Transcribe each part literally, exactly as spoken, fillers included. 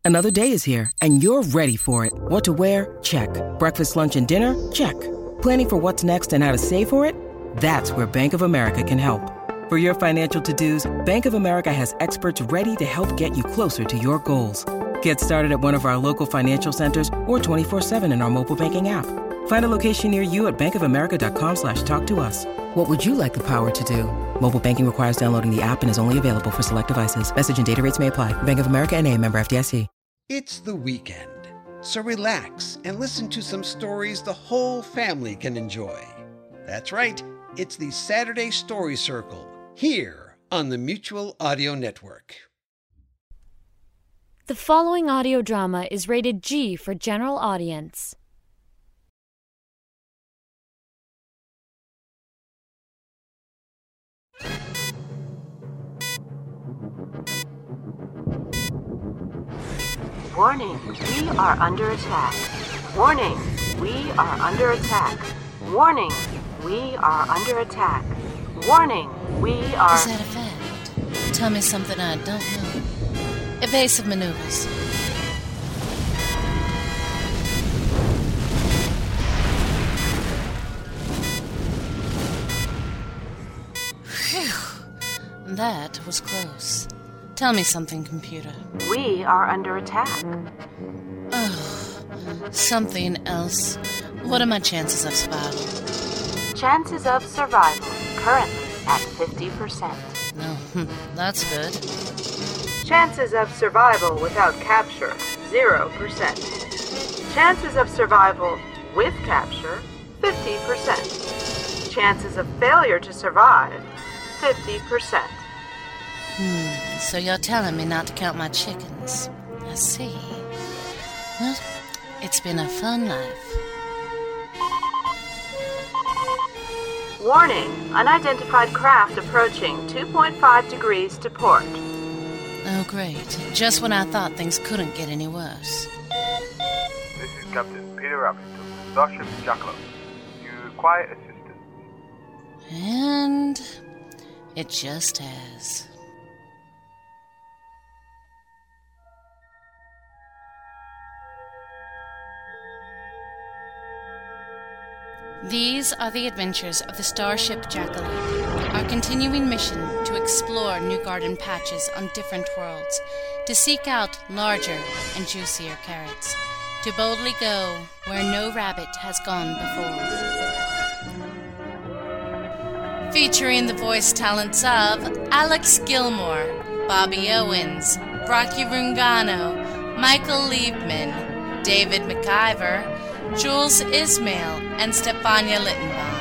Another day is here, and you're ready for it. What to wear? Check. Breakfast, lunch, and dinner? Check. Planning for what's next and how to save for it? That's where Bank of America can help. For your financial to-dos, Bank of America has experts ready to help get you closer to your goals. Get started at one of our local financial centers or twenty-four seven in our mobile banking app. Find a location near you at bankofamerica.com slash talk to us. What would you like the power to do? Mobile banking requires downloading the app and is only available for select devices. Message and data rates may apply. Bank of America N A, member F D I C. It's the weekend, so relax and listen to some stories the whole family can enjoy. That's right, it's the Saturday Story Circle, here on the Mutual Audio Network. The following audio drama is rated G for general audience. Warning, we are under attack. Warning, we are under attack. Warning, we are under attack. Warning, we are... Is that a fact? Tell me something I don't know. Evasive maneuvers. Phew. That was close. Tell me something, computer. We are under attack. Oh, something else. What are my chances of survival? Chances of survival currently at fifty percent. No, that's good. Chances of survival without capture, zero percent. Chances of survival with capture, fifty percent. Chances of failure to survive, fifty percent. Hmm, so you're telling me not to count my chickens. I see. Well, it's been a fun life. Warning, unidentified craft approaching two point five degrees to port. Oh, great. Just when I thought things couldn't get any worse. This is Captain Peter Rabbit of the Starship Jackalope. You require assistance. And it just has. These are the adventures of the Starship Jackalope, our continuing mission to explore new garden patches on different worlds, to seek out larger and juicier carrots, to boldly go where no rabbit has gone before. Featuring the voice talents of Alex Gilmore, Bobby Owens, Rocky Rungano, Michael Liebman, David McIver, Jules Ismail, and Stefania Littenbaum.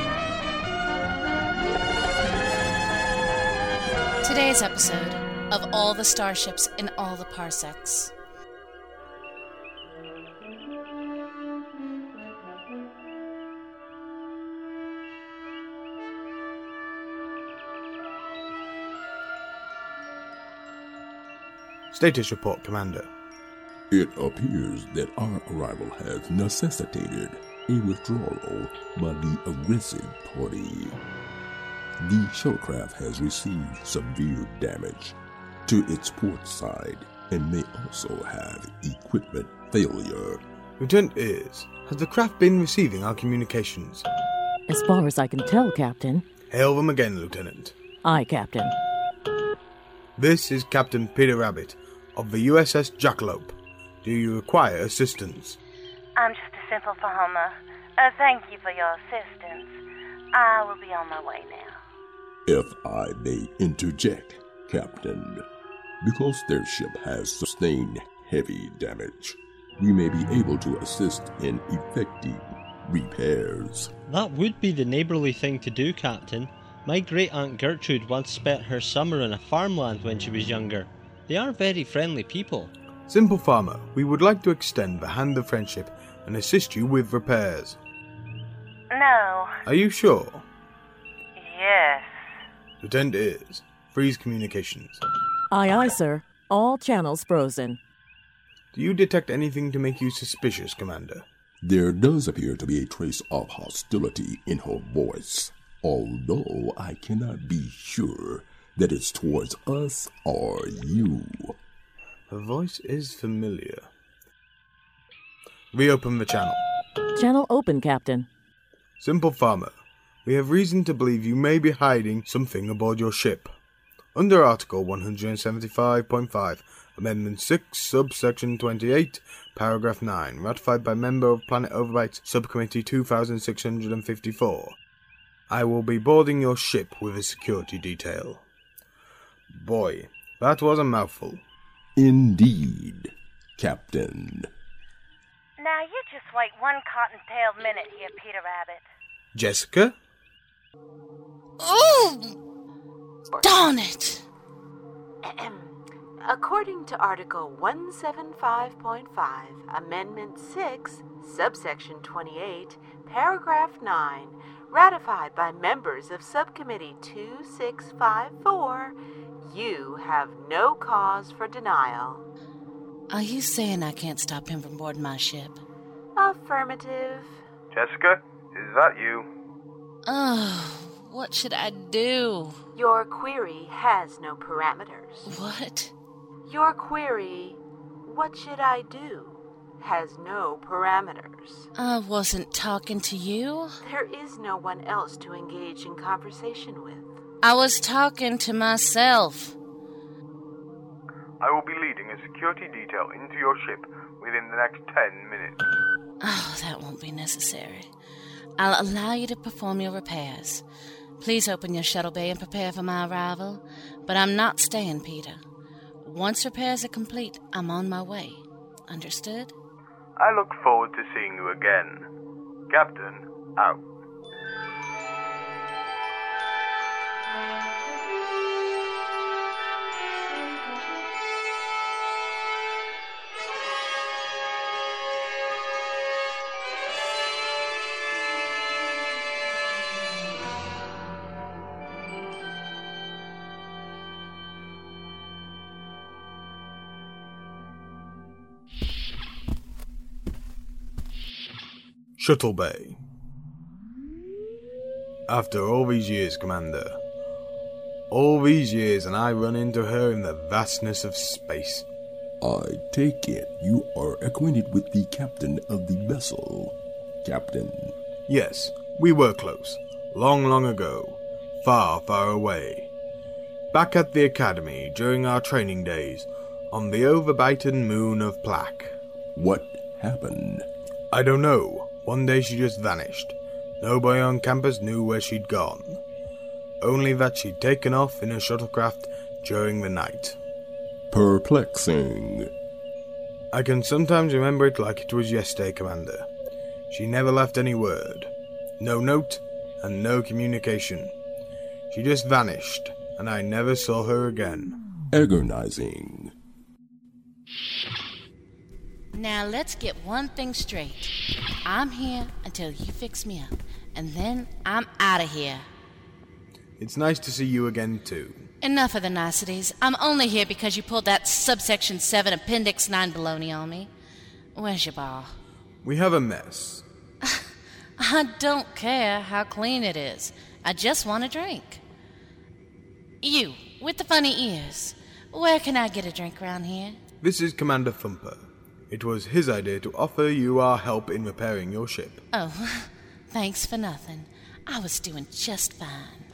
Today's episode of All the Starships in All the Parsecs. Status report, Commander. It appears that our arrival has necessitated a withdrawal by the aggressive party. The shuttlecraft has received severe damage to its port side and may also have equipment failure. Lieutenant Ayres, has the craft been receiving our communications? As far as I can tell, Captain. Hail them again, Lieutenant. Aye, Captain. This is Captain Peter Rabbit of the U S S Jackalope. Do you require assistance? I'm just a simple farmer. Uh, thank you for your assistance. I will be on my way now. If I may interject, Captain, because their ship has sustained heavy damage, we may be able to assist in effecting repairs. That would be the neighbourly thing to do, Captain. My great-aunt Gertrude once spent her summer in a farmland when she was younger. They are very friendly people. Simple Farmer, we would like to extend the hand of friendship and assist you with repairs. No. Are you sure? Yes. Lieutenant Ayres, freeze communications. Aye, aye, sir. All channels frozen. Do you detect anything to make you suspicious, Commander? There does appear to be a trace of hostility in her voice, although I cannot be sure that it's towards us or you. Her voice is familiar. Reopen the channel. Channel open, Captain. Simple Farmer, we have reason to believe you may be hiding something aboard your ship. Under Article one seventy-five point five, Amendment six, Subsection twenty-eight, Paragraph nine, ratified by member of Planet Overbite Subcommittee two thousand six hundred fifty-four. I will be boarding your ship with a security detail. Boy, that was a mouthful. Indeed, Captain. Now you just wait one cotton-tailed minute here, Peter Rabbit. Jessica? Oh! Darn it! According to Article one seventy-five point five, Amendment six, Subsection twenty-eight, Paragraph nine, ratified by members of Subcommittee two six five four, you have no cause for denial. Are you saying I can't stop him from boarding my ship? Affirmative. Jessica, is that you? Oh, what should I do? Your query has no parameters. What? Your query, what should I do, has no parameters. I wasn't talking to you. There is no one else to engage in conversation with. I was talking to myself. I will be leading a security detail into your ship within the next ten minutes. Oh, that won't be necessary. I'll allow you to perform your repairs. Please open your shuttle bay and prepare for my arrival. But I'm not staying, Peter. Once repairs are complete, I'm on my way. Understood? I look forward to seeing you again. Captain, out. Shuttle Bay. After all these years, Commander. All these years, and I run into her in the vastness of space. I take it you are acquainted with the captain of the vessel, Captain. Yes, we were close. Long, long ago. Far, far away. Back at the Academy during our training days, on the overbitten moon of Plaque. What happened? I don't know. One day she just vanished. Nobody on campus knew where she'd gone. Only that she'd taken off in a shuttlecraft during the night. Perplexing. I can sometimes remember it like it was yesterday, Commander. She never left any word. No note, and no communication. She just vanished, and I never saw her again. Agonizing. Now let's get one thing straight. I'm here until you fix me up, and then I'm out of here. It's nice to see you again, too. Enough of the niceties. I'm only here because you pulled that subsection seven appendix nine baloney on me. Where's your ball? We have a mess. I don't care how clean it is. I just want a drink. You, with the funny ears, where can I get a drink around here? This is Commander Thumper. It was his idea to offer you our help in repairing your ship. Oh, thanks for nothing. I was doing just fine.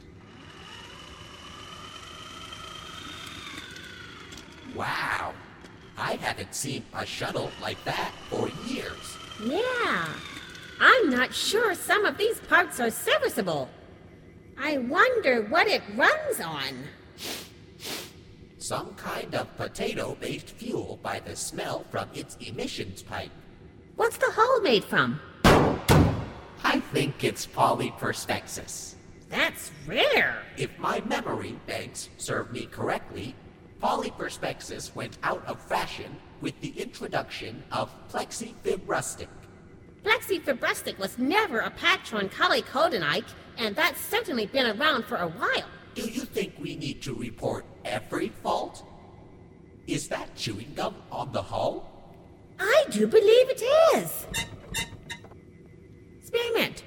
Wow, I haven't seen a shuttle like that for years. Yeah, I'm not sure some of these parts are serviceable. I wonder what it runs on. Some kind of potato-based fuel by the smell from its emissions pipe. What's the hull made from? I think it's polyperspexis. That's rare. If my memory banks serve me correctly, polyperspexis went out of fashion with the introduction of plexifibrustic. Plexifibrustic was never a patch on polycodonite, and that's certainly been around for a while. Do you think we need to report every fault? Is that chewing gum on the hull? I do believe it is. Spearmint.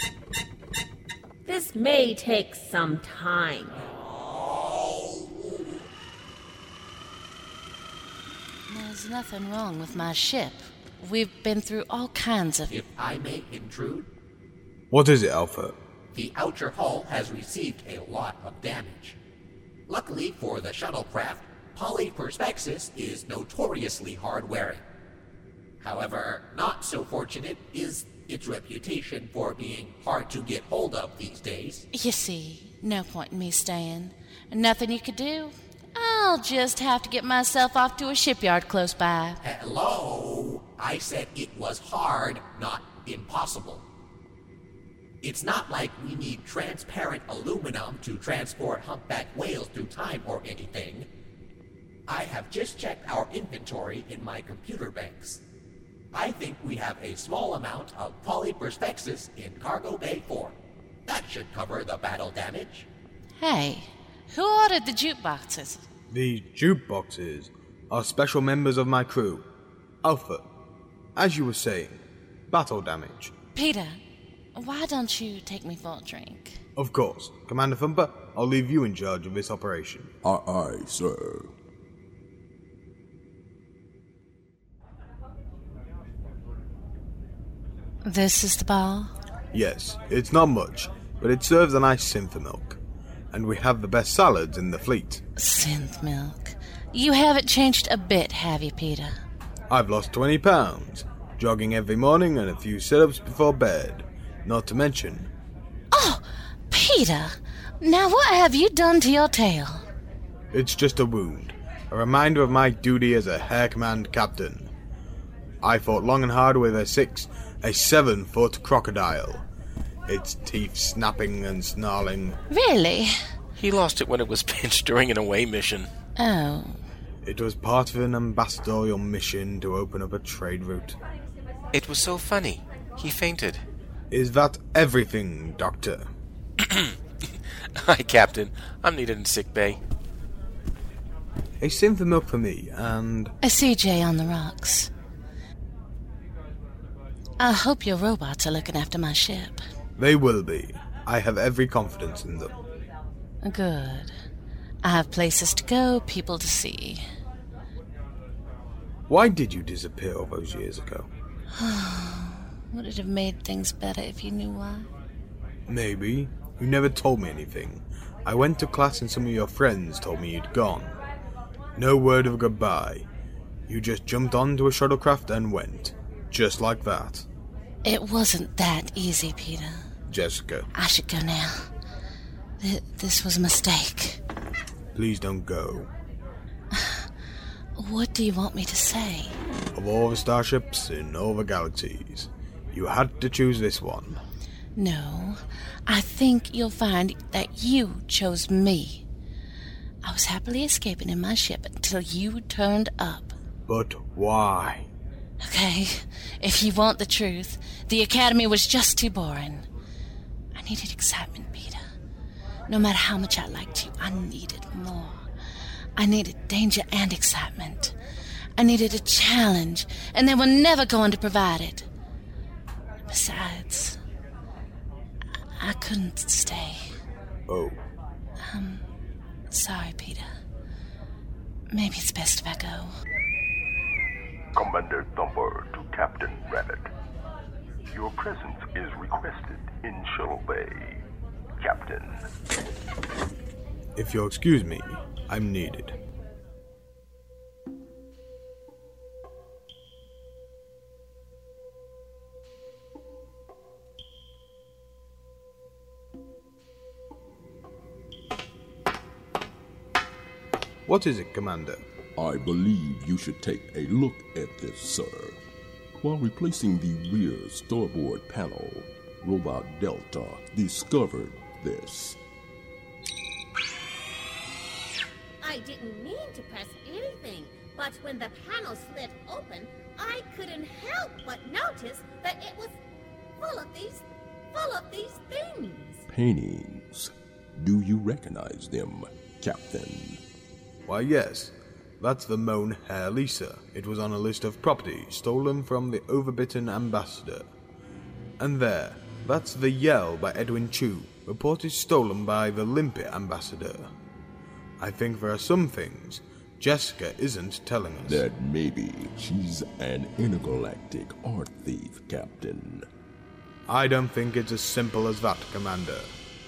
This may take some time. There's nothing wrong with my ship. We've been through all kinds of... If I may intrude? What is it, Alpha? The outer hull has received a lot of damage. Luckily for the shuttlecraft, polyperspexis is notoriously hard-wearing. However, not so fortunate is its reputation for being hard to get hold of these days. You see, no point in me staying. Nothing you could do. I'll just have to get myself off to a shipyard close by. Hello? I said it was hard, not impossible. It's not like we need transparent aluminum to transport humpback whales through time or anything. I have just checked our inventory in my computer banks. I think we have a small amount of polyperspexis in Cargo Bay four. That should cover the battle damage. Hey, who ordered the jukeboxes? The jukeboxes are special members of my crew. Alpha, as you were saying, battle damage. Peter, why don't you take me for a drink? Of course. Commander Thumper, I'll leave you in charge of this operation. Aye, aye, sir. This is the bar? Yes, it's not much, but it serves a nice synth milk. And we have the best salads in the fleet. Synth milk? You haven't changed a bit, have you, Peter? I've lost twenty pounds, jogging every morning and a few sit-ups before bed. Not to mention... Oh, Peter! Now what have you done to your tail? It's just a wound. A reminder of my duty as a Hair Command captain. I fought long and hard with a six... a seven-foot crocodile. Its teeth snapping and snarling. Really? He lost it when it was pinched during an away mission. Oh. It was part of an ambassadorial mission to open up a trade route. It was so funny. He fainted. Is that everything, Doctor? Hi, Captain. I'm needed in sick bay. A synth milk for me, and... A C J on the rocks. I hope your robots are looking after my ship. They will be. I have every confidence in them. Good. I have places to go, people to see. Why did you disappear all those years ago? Would it have made things better if you knew why? Maybe. You never told me anything. I went to class and some of your friends told me you'd gone. No word of goodbye. You just jumped onto a shuttlecraft and went. Just like that. It wasn't that easy, Peter. Jessica. I should go now. Th- this was a mistake. Please don't go. What do you want me to say? Of all the starships in all the galaxies, you had to choose this one. No, I think you'll find that you chose me. I was happily escaping in my ship until you turned up. But why? Okay, if you want the truth, the Academy was just too boring. I needed excitement, Peter. No matter how much I liked you, I needed more. I needed danger and excitement. I needed a challenge, and they were never going to provide it. Besides, I, I couldn't stay. Oh. Um, sorry, Peter. Maybe it's best if I go. Commander Thumper to Captain Rabbit. Your presence is requested in Shuttle Bay, Captain. If you'll excuse me, I'm needed. What is it, Commander? I believe you should take a look at this, sir. While replacing the rear starboard panel, Robot Delta discovered this. I didn't mean to press anything, but when the panel slid open, I couldn't help but notice that it was full of these, full of these things. Paintings. Do you recognize them, Captain? Why, yes. That's the Moan Hair Lisa. It was on a list of property stolen from the overbitten ambassador. And there, that's the Yell by Edwin Chu, reported stolen by the Limpet ambassador. I think there are some things Jessica isn't telling us. That maybe she's an intergalactic art thief, Captain. I don't think it's as simple as that, Commander.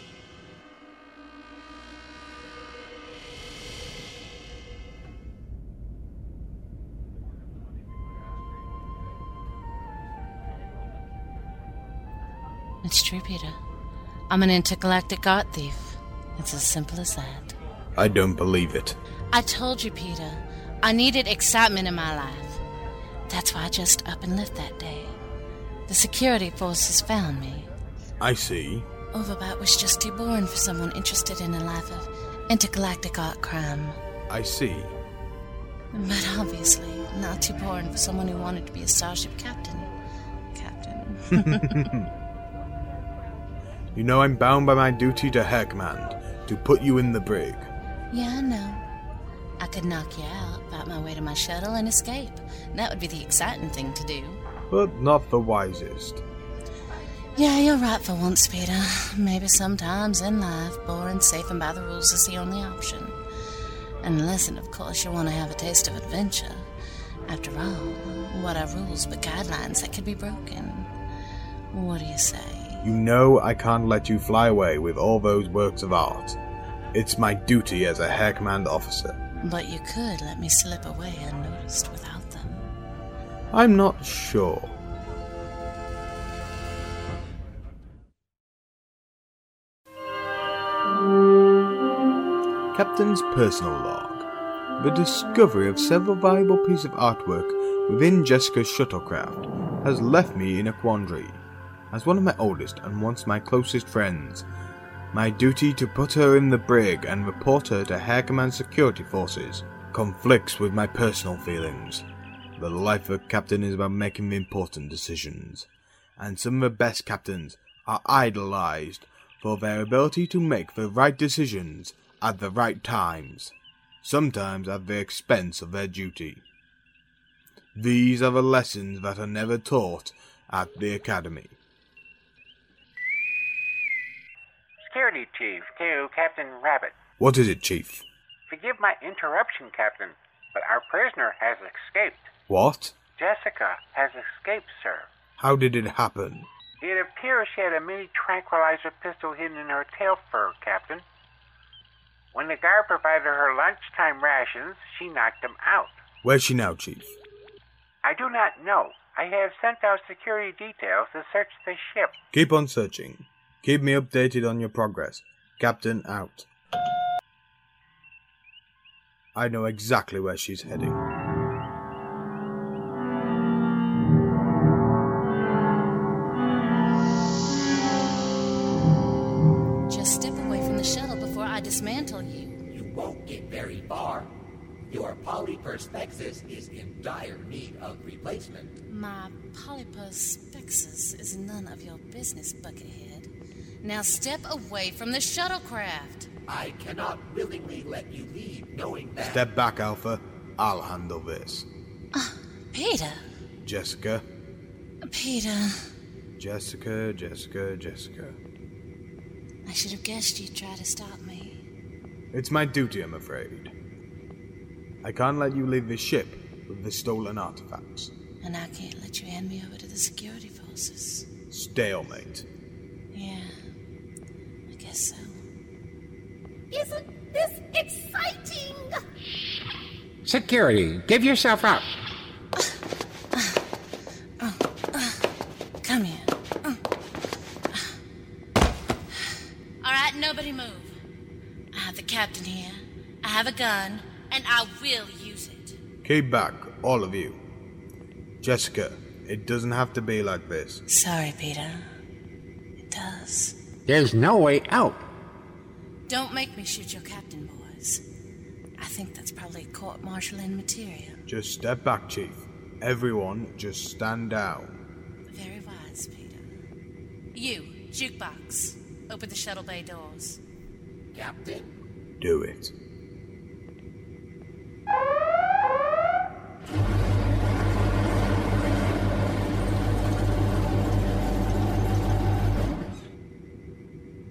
It's true, Peter. I'm an intergalactic art thief. It's as simple as that. I don't believe it. I told you, Peter. I needed excitement in my life. That's why I just up and left that day. The security forces found me. I see. Overbite was just too boring for someone interested in a life of intergalactic art crime. I see. But obviously, not too boring for someone who wanted to be a starship captain. Captain. You know I'm bound by my duty to Hair Command, to put you in the brig. Yeah, I know. I could knock you out, fight my way to my shuttle, and escape. That would be the exciting thing to do. But not the wisest. Yeah, you're right for once, Peter. Maybe sometimes in life, boring, safe, and by the rules is the only option. Unless, and of course, you want to have a taste of adventure. After all, what are rules but guidelines that could be broken? What do you say? You know I can't let you fly away with all those works of art. It's my duty as a Hair Command officer. But you could let me slip away unnoticed without them. I'm not sure. Captain's personal log. The discovery of several valuable pieces of artwork within Jessica's shuttlecraft has left me in a quandary. As one of my oldest and once my closest friends, my duty to put her in the brig and report her to Hair Command security forces conflicts with my personal feelings. The life of a captain is about making the important decisions, and some of the best captains are idolized for their ability to make the right decisions at the right times, sometimes at the expense of their duty. These are the lessons that are never taught at the academy. Security Chief to Captain Rabbit. What is it, Chief? Forgive my interruption, Captain, but our prisoner has escaped. What? Jessica has escaped, sir. How did it happen? It appears she had a mini tranquilizer pistol hidden in her tail fur, Captain. When the guard provided her lunchtime rations, she knocked them out. Where's she now, Chief? I do not know. I have sent out security details to search the ship. Keep on searching. Keep me updated on your progress. Captain out. I know exactly where she's heading. Just step away from the shuttle before I dismantle you. You won't get very far. Your polyperspexis is in dire need of replacement. My polyperspexis is none of your business, Buckethead. Now step away from the shuttlecraft. I cannot willingly let you leave knowing that... Step back, Alpha. I'll handle this. Uh, Peter. Jessica. Peter. Jessica, Jessica, Jessica. I should have guessed you'd try to stop me. It's my duty, I'm afraid. I can't let you leave this ship with the stolen artifacts. And I can't let you hand me over to the security forces. Stalemate. Yeah, I guess so. Isn't this exciting? Security, give yourself up. Uh, uh, uh, come here. Uh. All right, nobody move. I have the captain here. I have a gun, and I will use it. Keep back, all of you. Jessica, it doesn't have to be like this. Sorry, Peter. It does. There's no way out. Don't make me shoot your captain, boys. I think that's probably court-martialing material. Just step back, Chief. Everyone, just stand down. Very wise, Peter. You, Jukebox, open the shuttle bay doors. Captain? Do it.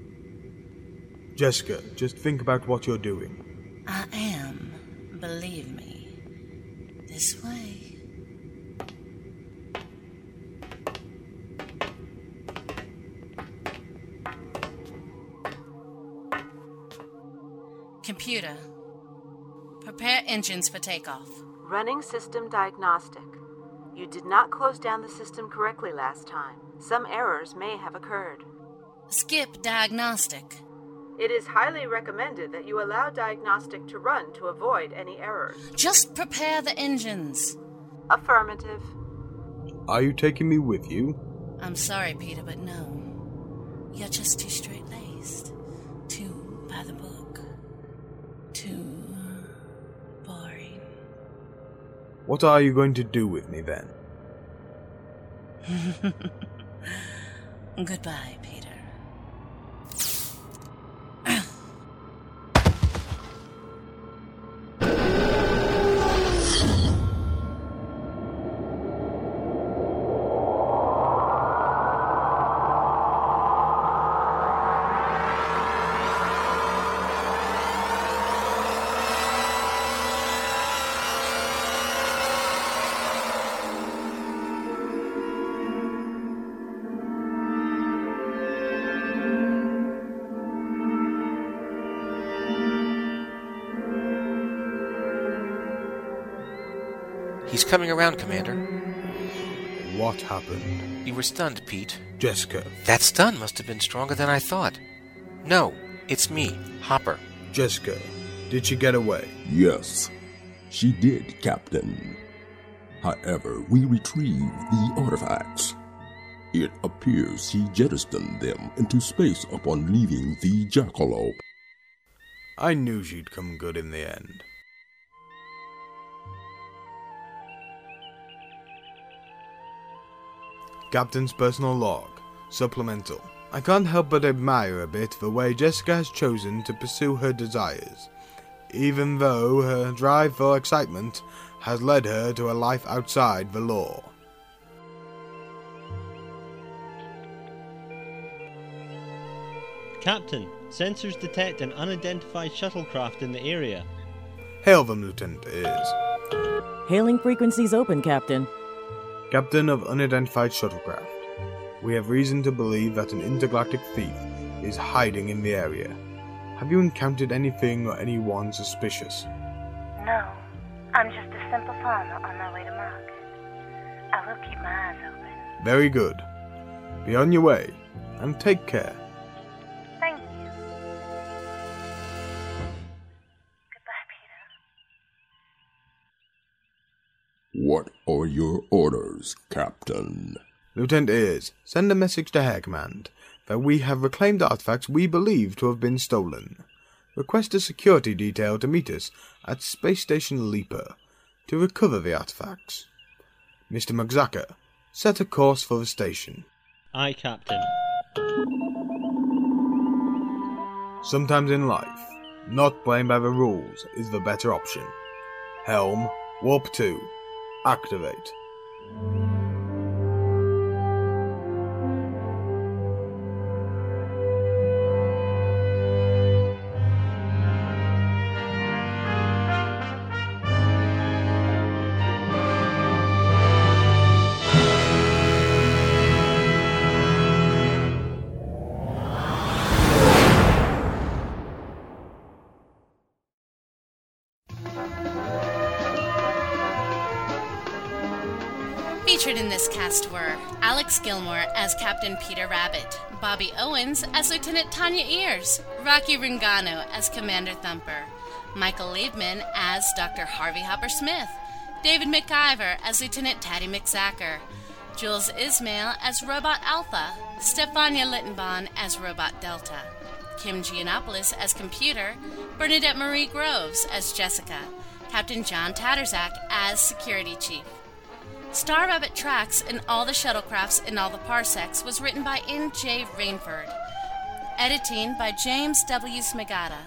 Jessica, just think about what you're doing. I am, believe This way. Computer, prepare engines for takeoff. Running system diagnostic. You did not close down the system correctly last time. Some errors may have occurred. Skip diagnostic. It is highly recommended that you allow diagnostic to run to avoid any errors. Just prepare the engines. Affirmative. Are you taking me with you? I'm sorry, Peter, but no. You're just too straight-laced. Too by the book. Too boring. What are you going to do with me, then? Goodbye, Peter. He's coming around, Commander. What happened? You were stunned, Pete. Jessica. That stun must have been stronger than I thought. No, it's me, Hopper. Jessica, did she get away? Yes, she did, Captain. However, we retrieved the artifacts. It appears she jettisoned them into space upon leaving the Jackalope. I knew she'd come good in the end. Captain's personal log. Supplemental. I can't help but admire a bit the way Jessica has chosen to pursue her desires, even though her drive for excitement has led her to a life outside the law. Captain, sensors detect an unidentified shuttlecraft in the area. Hail them, Lieutenant Ayres. Hailing frequencies open, Captain. Captain of unidentified shuttlecraft. We have reason to believe that an intergalactic thief is hiding in the area. Have you encountered anything or anyone suspicious? No, I'm just a simple farmer on my way to market. I will keep my eyes open. Very good. Be on your way, and take care. Thank you. Goodbye, Peter. What are your orders, Captain? Lieutenant Ayres, send a message to Air Command that we have reclaimed artifacts we believe to have been stolen. Request a security detail to meet us at Space Station Leaper to recover the artifacts. Mister Magzaka, set a course for the station. Aye, Captain. Sometimes in life, not playing by the rules is the better option. Helm, Warp two, activate. Featured in this cast were Alex Gilmore as Captain Peter Rabbit, Bobby Owens as Lieutenant Tanya Ayres, Rocky Ringano as Commander Thumper, Michael Liebman as Doctor Harvey Hopper Smith, David McIver as Lieutenant Taddy McZacker, Jules Ismail as Robot Alpha, Stefania Littenbahn as Robot Delta, Kim Giannopoulos as Computer, Bernadette Marie Groves as Jessica, Captain John Tatterzak as Security Chief. Star Rabbit Tracks and All the Shuttlecrafts in All the Parsecs was written by N J Rainford. Editing by James W. Smigata.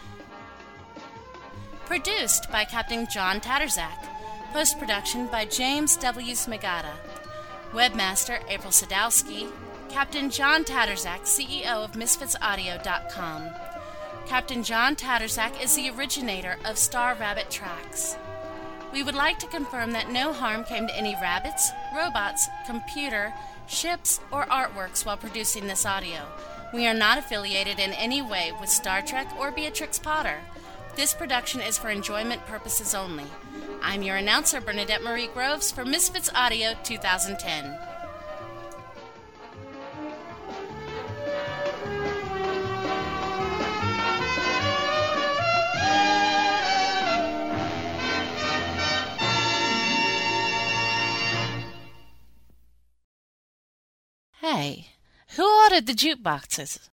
Produced by Captain John Tatterzak. Post-production by James W. Smigata. Webmaster April Sadowski. Captain John Tatterzak, C E O of Misfits Audio dot com. Captain John Tatterzak is the originator of Star Rabbit Tracks. We would like to confirm that no harm came to any rabbits, robots, computer, ships, or artworks while producing this audio. We are not affiliated in any way with Star Trek or Beatrix Potter. This production is for enjoyment purposes only. I'm your announcer, Bernadette Marie Groves, for Misfits Audio two thousand ten. Hey, who ordered the jukeboxes?